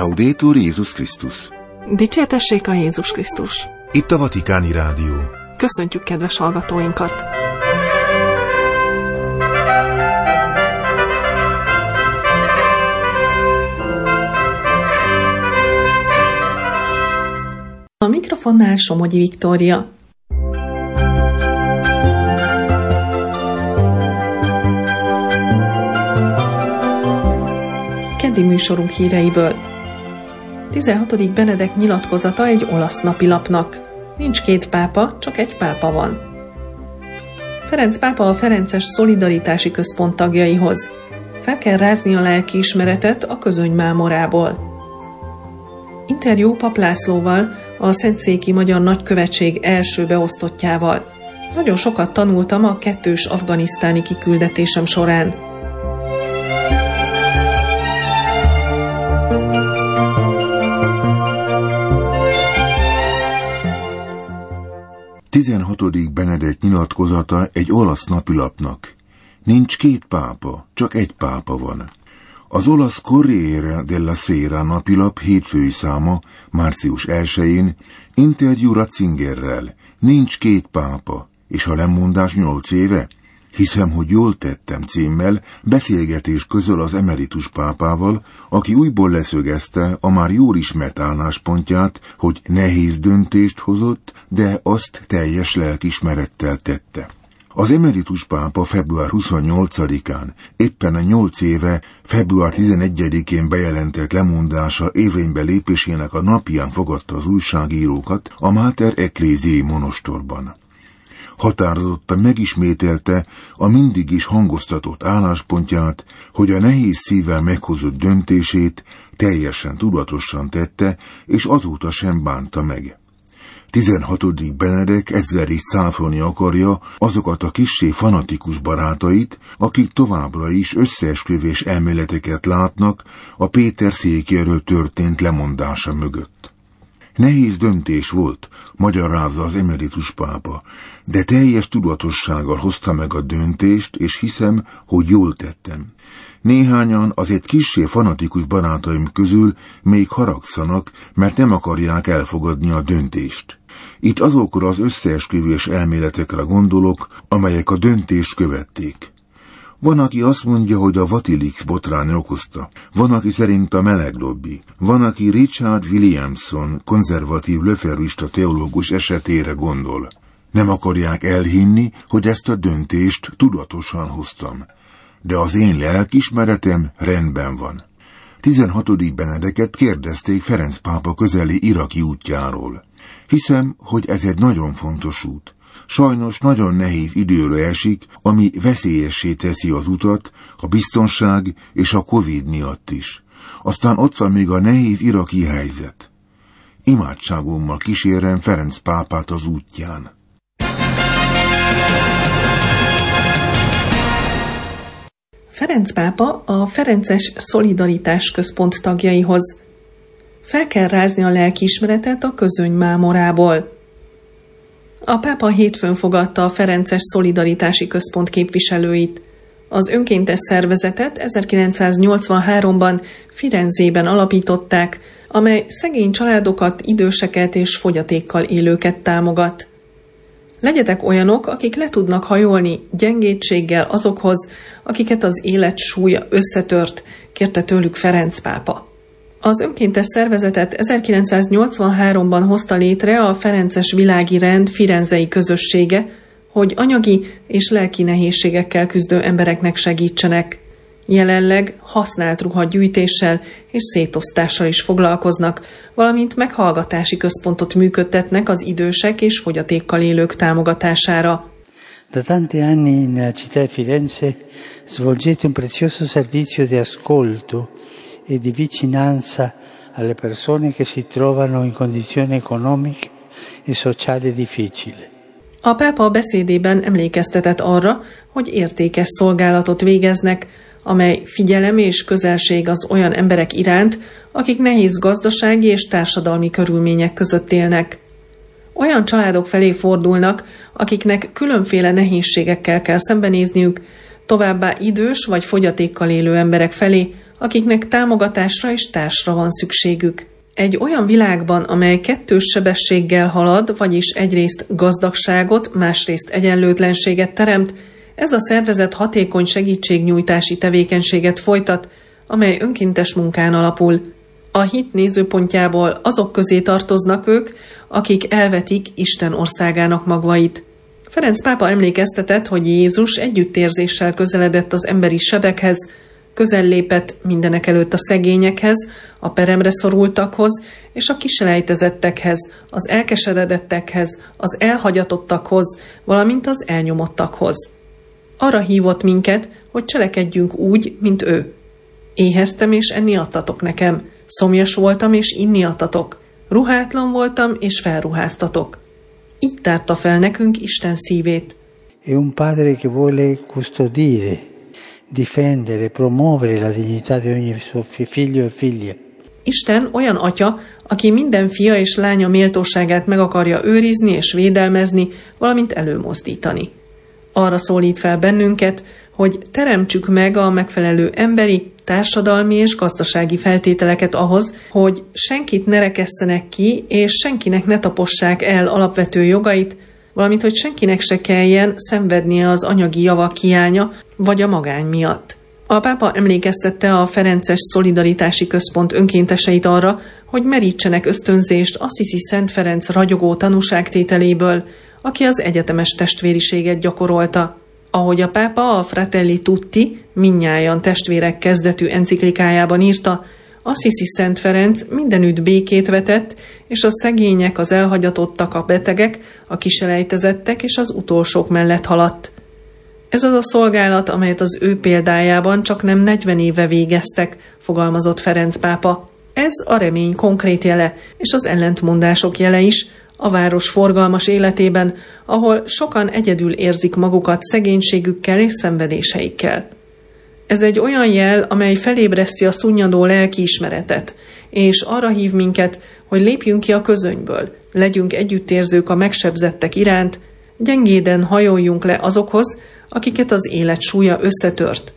Laudetur Jézus Krisztus. Dicsértessék a Jézus Krisztus. Itt a Vatikáni Rádió. Köszöntjük kedves hallgatóinkat! A mikrofonnál Somogyi Viktória. Keddi műsorunk híreiből. 16. Benedek nyilatkozata egy olasz napilapnak. Nincs két pápa, csak egy pápa van. Ferenc pápa a Ferences Szolidaritási Központ tagjaihoz. Fel kell rázni a lelkiismeretet a közöny mámorából. Interjú Pap Lászlóval, a Szentszéki Magyar Nagykövetség első beosztottjával. Nagyon sokat tanultam a kettős afganisztáni kiküldetésem során. Tizenhatodik Benedek nyilatkozata egy olasz napilapnak. Nincs két pápa, csak egy pápa van. Az olasz Corriere della Sera napilap hétfői száma, március 1-én interjú Ratzingerrel. Nincs két pápa, és a lemondás 8 éve? Hiszem, hogy jól tettem címmel beszélgetés közöl az emeritus pápával, aki újból leszögezte a már jól ismert álláspontját, hogy nehéz döntést hozott, de azt teljes lelkiismerettel tette. Az emeritus pápa február 28-án, éppen a 8 éve, február 11-én bejelentett lemondása érvénybe lépésének a napján fogadta az újságírókat a Mater Ecclesiae monostorban. Határozottan megismételte a mindig is hangoztatott álláspontját, hogy a nehéz szívvel meghozott döntését teljesen tudatosan tette, és azóta sem bánta meg. 16. Benedek ezzel is cáfolni akarja azokat a kissé fanatikus barátait, akik továbbra is összeesküvés elméleteket látnak a Péter székéről történt lemondása mögött. Nehéz döntés volt, magyarázza az emeritus pápa, de teljes tudatossággal hozta meg a döntést, és hiszem, hogy jól tettem. Néhányan azért kissé fanatikus barátaim közül még haragszanak, mert nem akarják elfogadni a döntést. Itt azokra az összeesküvés elméletekre gondolok, amelyek a döntést követték. Van, aki azt mondja, hogy a Vatilix botrány okozta. Van, aki szerint a meleg lobby. Van, aki Richard Williamson, konzervatív löferista teológus esetére gondol. Nem akarják elhinni, hogy ezt a döntést tudatosan hoztam. De az én lelkiismeretem rendben van. 16. Benedeket kérdezték Ferenc pápa közeli iraki útjáról. Hiszem, hogy ez egy nagyon fontos út. Sajnos nagyon nehéz időre esik, ami veszélyessé teszi az utat, a biztonság és a Covid miatt is. Aztán ott van még a nehéz iraki helyzet. Imádságommal kísérem Ferenc pápát az útján. Ferenc pápa a Ferences Szolidaritás Központ tagjaihoz. Fel kell rázni a lelkiismeretet a közöny mámorából. A pápa hétfőn fogadta a Ferences Szolidaritási Központ képviselőit. Az önkéntes szervezetet 1983-ban Firenzében alapították, amely szegény családokat, időseket és fogyatékkal élőket támogat. Legyetek olyanok, akik le tudnak hajolni gyengétséggel azokhoz, akiket az élet súlya összetört, kérte tőlük Ferenc pápa. Az önkéntes szervezetet 1983-ban hozta létre a Ferences Világi Rend firenzei közössége, hogy anyagi és lelki nehézségekkel küzdő embereknek segítsenek. Jelenleg használt ruhagyűjtéssel és szétosztással is foglalkoznak, valamint meghallgatási központot működtetnek az idősek és fogyatékkal élők támogatására. Da tanti anni nella città di Firenze svolgete un prezioso servizio di ascolto e di vicinanza alle persone che si trovano in condizioni economiche e sociali difficili. A pápa beszédében emlékeztetett arra, hogy értékes szolgálatot végeznek, amely figyelem és közelség az olyan emberek iránt, akik nehéz gazdasági és társadalmi körülmények között élnek. Olyan családok felé fordulnak, akiknek különféle nehézségekkel kell szembenézniük, továbbá idős vagy fogyatékkal élő emberek felé, akiknek támogatásra és társra van szükségük. Egy olyan világban, amely kettős sebességgel halad, vagyis egyrészt gazdagságot, másrészt egyenlőtlenséget teremt, ez a szervezet hatékony segítségnyújtási tevékenységet folytat, amely önkéntes munkán alapul. A hit nézőpontjából azok közé tartoznak ők, akik elvetik Isten országának magvait. Ferenc pápa emlékeztetett, hogy Jézus együttérzéssel közeledett az emberi sebekhez, közel lépett mindenekelőtt a szegényekhez, a peremre szorultakhoz és a kiselejtezettekhez, az elkeseredettekhez, az elhagyatottakhoz, valamint az elnyomottakhoz. Arra hívott minket, hogy cselekedjünk úgy, mint ő. Éheztem, és enni adtatok nekem, szomjas voltam, és inni adtatok, ruhátlan voltam, és felruháztatok. Így tárta fel nekünk Isten szívét. È un padre che vuole custodire, difendere, promuovere la dignità di ogni suo figlio e figlia. Isten olyan atya, aki minden fia és lánya méltóságát meg akarja őrizni és védelmezni, valamint előmozdítani. Arra szólít fel bennünket, hogy teremtsük meg a megfelelő emberi, társadalmi és gazdasági feltételeket ahhoz, hogy senkit ne rekesszenek ki, és senkinek ne tapossák el alapvető jogait, valamint hogy senkinek se kelljen szenvednie az anyagi javak hiánya vagy a magány miatt. A pápa emlékeztette a Ferences Szolidaritási Központ önkénteseit arra, hogy merítsenek ösztönzést Assisi Szent Ferenc ragyogó tanúságtételéből, aki az egyetemes testvériséget gyakorolta. Ahogy a pápa a Fratelli Tutti, mindnyájan testvérek kezdetű enciklikájában írta, Assisi Szent Ferenc mindenütt békét vetett, és a szegények, az elhagyatottak, a betegek, a kiselejtezettek és az utolsók mellett haladt. Ez az a szolgálat, amelyet az ő példájában csak nem 40 éve végeztek, fogalmazott Ferenc pápa. Ez a remény konkrét jele, és az ellentmondások jele is, a város forgalmas életében, ahol sokan egyedül érzik magukat szegénységükkel és szenvedéseikkel. Ez egy olyan jel, amely felébreszti a szunnyadó lelkiismeretet, és arra hív minket, hogy lépjünk ki a közönyből, legyünk együttérzők a megsebzettek iránt, gyengéden hajoljunk le azokhoz, akiket az élet súlya összetört.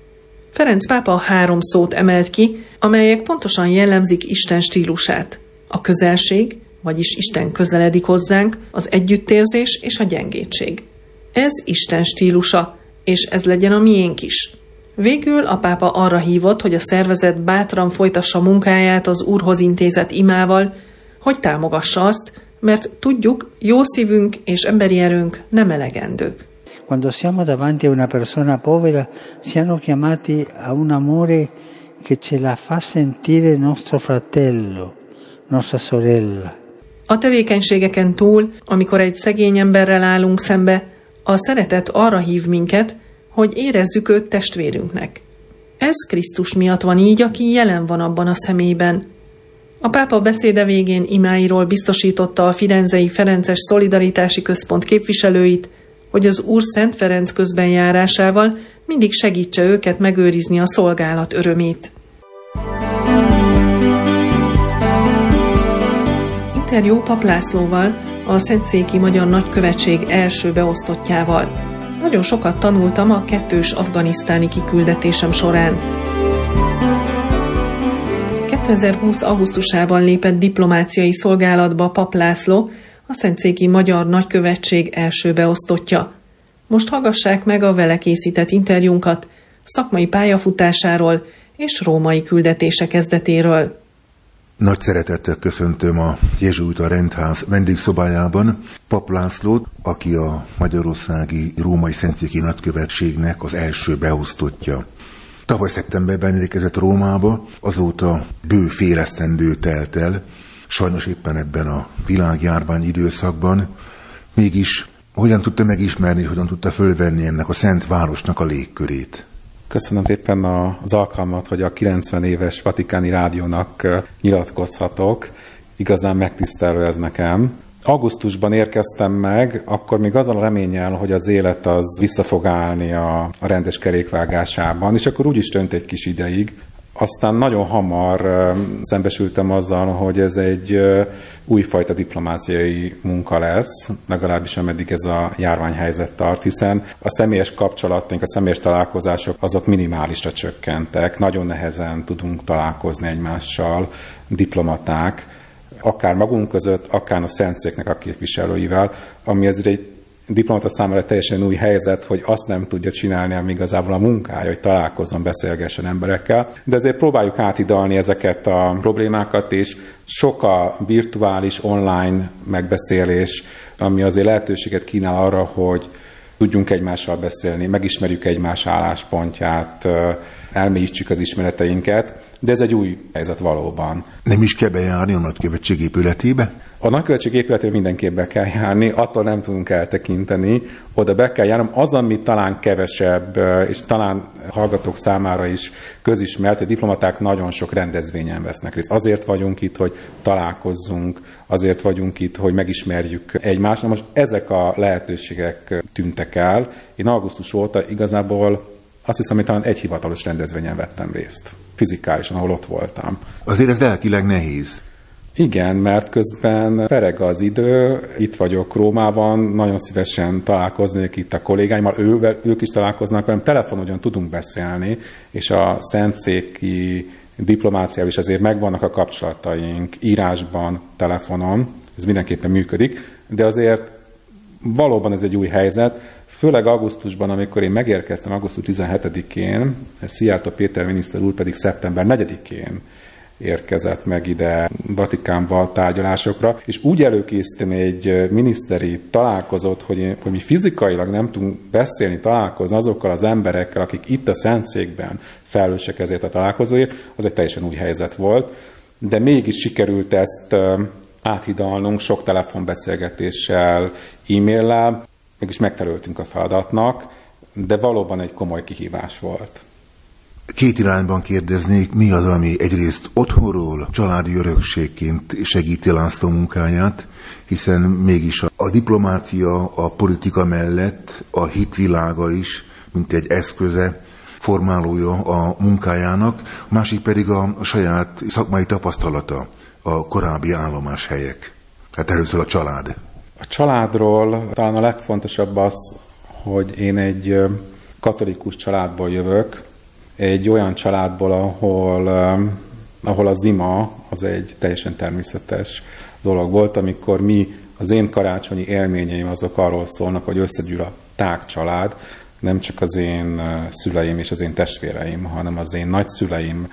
Ferenc pápa 3 szót emelt ki, amelyek pontosan jellemzik Isten stílusát. A közelség, vagyis Isten közeledik hozzánk, az együttérzés és a gyengétség. Ez Isten stílusa, és ez legyen a miénk is. Végül a pápa arra hívott, hogy a szervezet bátran folytassa munkáját az Úrhoz intézett imával, hogy támogassa azt, mert tudjuk, jó szívünk és emberi erőnk nem elegendő. Quando siamo davanti a una persona povera, siamo chiamati a un amore che ce la fa sentire nostro fratello, nostra sorella. A tevékenységeken túl, amikor egy szegény emberrel állunk szembe, a szeretet arra hív minket, hogy érezzük őt testvérünknek. Ez Krisztus miatt van így, aki jelen van abban a személyben. A pápa beszéde végén imáiról biztosította a firenzei Ferences Szolidaritási Központ képviselőit, hogy az Úr Szent Ferenc közbenjárásával mindig segítse őket megőrizni a szolgálat örömét. Interjú Pap Lászlóval, a Szentszéki Magyar Nagykövetség első beosztottjával. Nagyon sokat tanultam a 2-s afganisztáni kiküldetésem során. 2020. augusztusában lépett diplomáciai szolgálatba Pap László, a Szentszéki Magyar Nagykövetség első beosztottja. Most hallgassák meg a vele készített interjúnkat szakmai pályafutásáról és római küldetése kezdetéről. Nagy szeretettel köszöntöm a jezsuita rendház vendégszobájában Pap Lászlót, aki a Magyarországi Római Szentszéki Nagykövetségnek az első beosztottja. Tavaly szeptemberben érkezett Rómába, azóta bő fél esztendő telt el, sajnos éppen ebben a világjárvány időszakban. Mégis hogyan tudta megismerni, hogyan tudta fölvenni ennek a szent városnak a légkörét? Köszönöm szépen az alkalmat, hogy a 90 éves Vatikáni Rádiónak nyilatkozhatok. Igazán megtisztelő ez nekem. Augusztusban érkeztem meg, akkor még azzal a reménnyel, hogy az élet az vissza fog állni a rendes kerékvágásában, és akkor úgy is tönt egy kis ideig. Aztán nagyon hamar szembesültem azzal, hogy ez egy újfajta diplomáciai munka lesz, legalábbis ameddig ez a járványhelyzet tart, hiszen a személyes kapcsolatunk, a személyes találkozások azok minimálisra csökkentek, nagyon nehezen tudunk találkozni egymással, diplomaták, akár magunk között, akár a Szentszéknek a képviselőivel, ami ezért egy diplomata számára teljesen új helyzet, hogy azt nem tudja csinálni, ami igazából a munkája, hogy találkozzon, beszélgessen emberekkel. De ezért próbáljuk átidalni ezeket a problémákat, és sok a virtuális, online megbeszélés, ami azért lehetőséget kínál arra, hogy tudjunk egymással beszélni, megismerjük egymás álláspontját, elmélyítsük az ismereteinket, de ez egy új helyzet valóban. Nem is kell bejárni a nagykövetség épületébe? A nagykövetség épületére mindenképp be kell járni, attól nem tudunk eltekinteni, oda be kell járnom. Az, ami talán kevesebb, és talán hallgatók számára is közismert, hogy diplomaták nagyon sok rendezvényen vesznek részt. Azért vagyunk itt, hogy találkozzunk, azért vagyunk itt, hogy megismerjük egymást. Na most ezek a lehetőségek tűntek el. Én augusztus óta igazából azt hiszem, hogy talán egy hivatalos rendezvényen vettem részt, fizikálisan, ahol ott voltam. Azért ez lelkileg nehéz. Igen, mert közben pereg az idő, itt vagyok Rómában, nagyon szívesen találkoznék itt a kollégáimmal, ők is találkoznak velem, telefonon ugyan tudunk beszélni, és a szentszéki diplomáciával is azért megvannak a kapcsolataink, írásban, telefonon, ez mindenképpen működik, de azért valóban ez egy új helyzet, főleg augusztusban, amikor én megérkeztem augusztus 17-én, Szijjártó Péter miniszter úr pedig szeptember 4-én érkezett meg ide Vatikánba tárgyalásokra, és úgy előkészíteni egy miniszteri találkozót, hogy mi fizikailag nem tudunk beszélni, találkozni azokkal az emberekkel, akik itt a Szentszékben felelősek ezért a találkozóért, az egy teljesen új helyzet volt, de mégis sikerült ezt áthidalnunk sok telefonbeszélgetéssel, e-maillel, mégis megfeleltünk a feladatnak, de valóban egy komoly kihívás volt. Két irányban kérdeznék, mi az, ami egyrészt otthonról családi örökségként segíti László munkáját, hiszen mégis a diplomácia, a politika mellett a hitvilága is, mint egy eszköze, formálója a munkájának, a másik pedig a saját szakmai tapasztalata, a korábbi állomáshelyek. Hát először a család. A családról talán a legfontosabb az, hogy én egy katolikus családból jövök, egy olyan családból, ahol a zima az egy teljesen természetes dolog volt, amikor az én karácsonyi élményeim azok arról szólnak, hogy összegyűl a tágcsalád, nem csak az én szüleim és az én testvéreim, hanem az én nagyszüleim,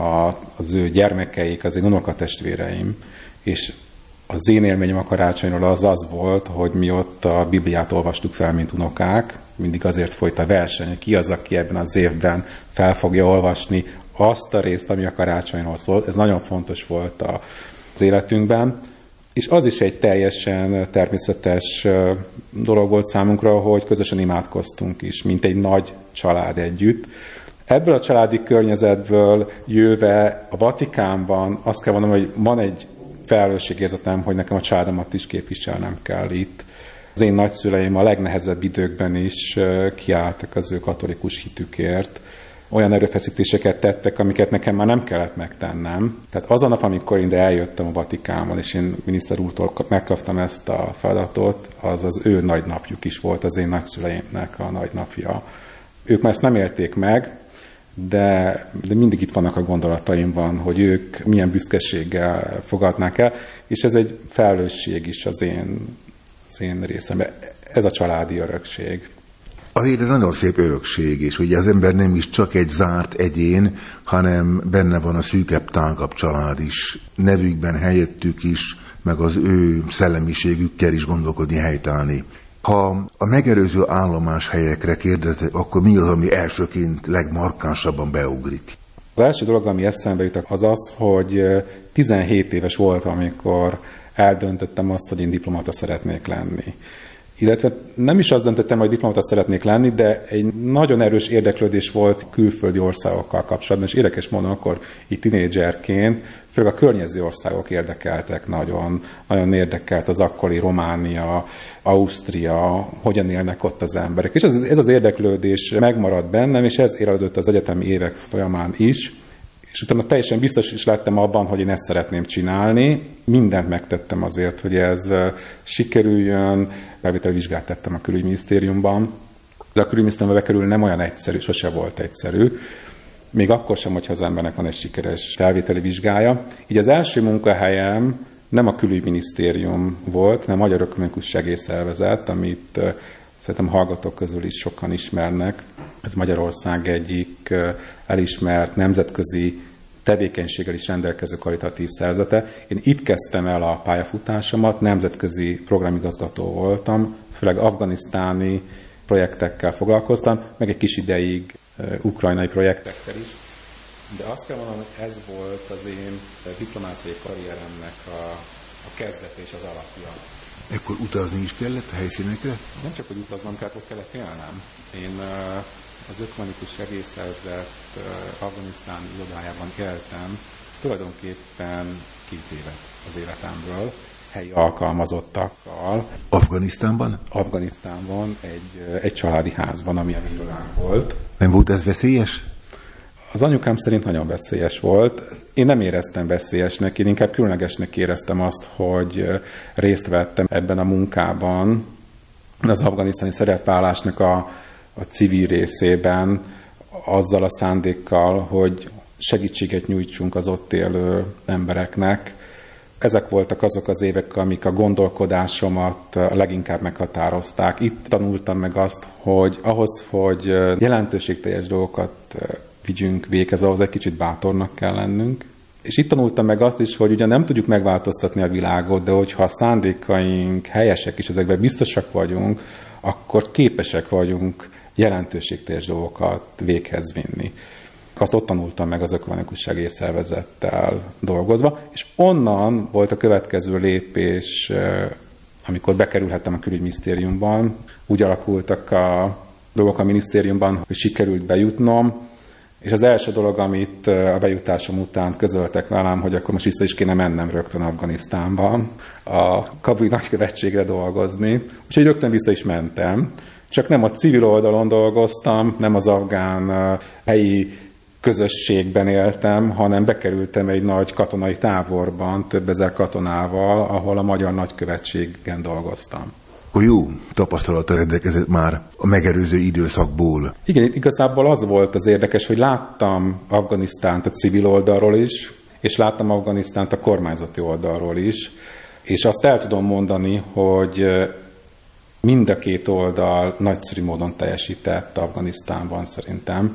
az ő gyermekeik, az én unokatestvéreim, és az én élményem a karácsonyról az volt, hogy mi ott a Bibliát olvastuk fel, mint unokák, mindig azért folyt a verseny, ki az, aki ebben az évben fel fogja olvasni azt a részt, ami a karácsonyról szól. Ez nagyon fontos volt az életünkben, és az is egy teljesen természetes dolog volt számunkra, hogy közösen imádkoztunk is, mint egy nagy család együtt. Ebből a családi környezetből jöve a Vatikánban azt kell mondanom, hogy van egy felelősségérzetem, hogy nekem a családomat is képviselnem kell itt. Az én nagyszüleim a legnehezebb időkben is kiálltak az ő katolikus hitükért. Olyan erőfeszítéseket tettek, amiket nekem már nem kellett megtennem. Tehát az a nap, amikor én eljöttem a Vatikánban, és én miniszter úrtól megkaptam ezt a feladatot, az az ő nagynapjuk is volt, az én nagyszüleimnek a nagynapja. Ők már ezt nem élték meg, de mindig itt vannak a gondolataimban, hogy ők milyen büszkeséggel fogadnák el, és ez egy felelősség is az én részemben. Ez a családi örökség. Azért ez nagyon szép örökség, és ugye az ember nem is csak egy zárt egyén, hanem benne van a szűkebb, tágabb család is. Nevükben, helyettük is, meg az ő szellemiségükkel is gondolkodni, helytállni. Ha a megelőző állomáshelyekre kérdezek, akkor mi az, ami elsőként legmarkánsabban beugrik? Az első dolog, ami eszembe jutott, az az, hogy 17 éves voltam, amikor eldöntöttem azt, hogy én diplomata szeretnék lenni. Illetve nem is azt döntöttem, hogy diplomata szeretnék lenni, de egy nagyon erős érdeklődés volt külföldi országokkal kapcsolatban, és érdekes módon akkor így tinédzserként, főleg a környező országok érdekeltek nagyon. Nagyon érdekelt az akkori Románia, Ausztria, hogyan élnek ott az emberek. És ez az érdeklődés megmaradt bennem, és ez érlődött az egyetemi évek folyamán is. És utána teljesen biztos is lettem abban, hogy én ezt szeretném csinálni. Mindent megtettem azért, hogy ez sikerüljön. Felvételi vizsgát tettem a külügyminisztériumban. De a külügyminisztériumba bekerülni nem olyan egyszerű, sose volt egyszerű. Még akkor sem, hogyha az embernek van egy sikeres felvételi vizsgája. Így az első munkahelyem nem a külügyminisztérium volt, hanem a Magyar Ökumenikus Segélyszervezet, amit szerintem hallgatók közül is sokan ismernek. Ez Magyarország egyik elismert nemzetközi tevékenységgel is rendelkező karitatív szervezete. Én itt kezdtem el a pályafutásomat, nemzetközi programigazgató voltam, főleg afganisztáni projektekkel foglalkoztam, meg egy kis ideig ukrajnai projektekkel is. De azt kell mondanom, hogy ez volt az én diplomáciai karrieremnek a kezdete és az alapja. Ekkor utazni is kellett a helyszínekre? Nem csak, hogy utaznom kellett, ott kellett élnem. Én az Ökumenikus Segélyszervezet afganisztáni irodájában éltem tulajdonképpen 2 évet az életemből, helyi alkalmazottakkal. Afganisztánban? Afganisztánban egy családi házban, ami a mi irodánk volt. Nem volt ez veszélyes? Az anyukám szerint nagyon veszélyes volt. Én nem éreztem veszélyesnek, én inkább különlegesnek éreztem azt, hogy részt vettem ebben a munkában, az afganisztáni szerepvállásnak a civil részében, azzal a szándékkal, hogy segítséget nyújtsunk az ott élő embereknek. Ezek voltak azok az évek, amik a gondolkodásomat leginkább meghatározták. Itt tanultam meg azt, hogy ahhoz, hogy jelentőségteljes dolgokat vigyünk véghez, ahhoz egy kicsit bátornak kell lennünk. És itt tanultam meg azt is, hogy ugye nem tudjuk megváltoztatni a világot, de hogyha a szándékaink helyesek és ezekben biztosak vagyunk, akkor képesek vagyunk jelentőségteljes dolgokat véghez vinni. Azt ott tanultam meg az Ökumenikus Segélyszervezettel dolgozva, és onnan volt a következő lépés, amikor bekerülhettem a külügyminisztériumban. Úgy alakultak a dolgok a minisztériumban, hogy sikerült bejutnom, és az első dolog, amit a bejutásom után közöltek velem, hogy akkor most vissza is kéne mennem rögtön Afganisztánban, a kabuli nagykövetségre dolgozni. Úgyhogy rögtön vissza is mentem. Csak nem a civil oldalon dolgoztam, nem az afgán helyi közösségben éltem, hanem bekerültem egy nagy katonai táborban, több ezer katonával, ahol a magyar nagykövetségen dolgoztam. Akkor jó tapasztalata rendelkezett már a megelőző időszakból. Igen, igazából az volt az érdekes, hogy láttam Afganisztánt a civil oldalról is, és láttam Afganisztánt a kormányzati oldalról is, és azt el tudom mondani, hogy mind a 2 oldal nagyszerű módon teljesített Afganisztánban szerintem.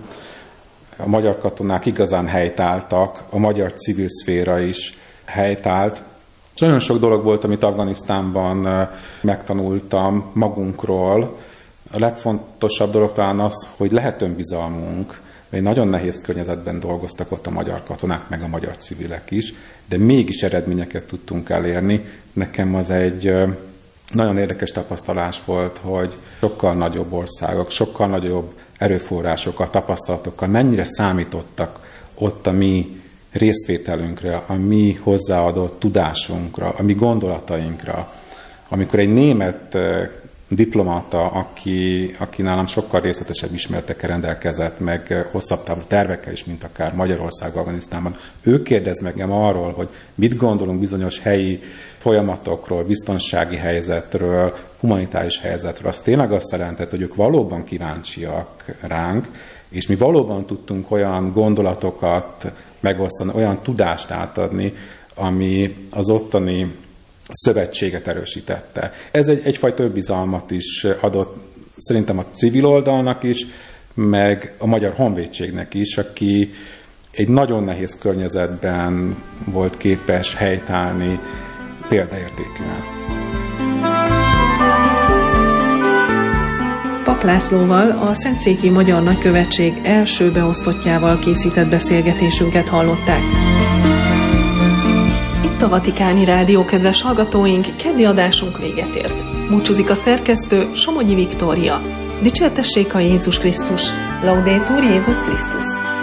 A magyar katonák igazán helytáltak, a magyar civil szféra is helytált. Nagyon sok dolog volt, amit Afganisztánban megtanultam magunkról. A legfontosabb dolog talán az, hogy lehet önbizalmunk. Egy nagyon nehéz környezetben dolgoztak ott a magyar katonák, meg a magyar civilek is, de mégis eredményeket tudtunk elérni. Nekem az egy nagyon érdekes tapasztalás volt, hogy sokkal nagyobb országok, sokkal nagyobb erőforrásokkal, tapasztalatokkal mennyire számítottak ott a mi részvételünkre, a mi hozzáadott tudásunkra, a mi gondolatainkra. Amikor egy német diplomata, aki nálam sokkal részletesebb ismeretekkel rendelkezett, meg hosszabb távú tervekkel is, mint akár Magyarország, Afganisztánban, ő kérdez meg engem arról, hogy mit gondolunk bizonyos helyi folyamatokról, biztonsági helyzetről, humanitárius helyzetről. Az tényleg azt jelentett, hogy ők valóban kíváncsiak ránk, és mi valóban tudtunk olyan gondolatokat megosztani, olyan tudást átadni, ami az ottani szövetséget erősítette. Ez egyfajta önbizalmat is adott szerintem a civil oldalnak is, meg a Magyar Honvédségnek is, aki egy nagyon nehéz környezetben volt képes helytállni példaértékűen. Pak Lászlóval, a Szentszéki Magyar Nagykövetség első beosztottjával készített beszélgetésünket hallották. Itt a Vatikáni Rádió, kedves hallgatóink, keddi adásunk véget ért. Búcsúzik a szerkesztő, Somogyi Viktória. Dicsértessék a Jézus Krisztus! Laudetur Jézus Krisztus!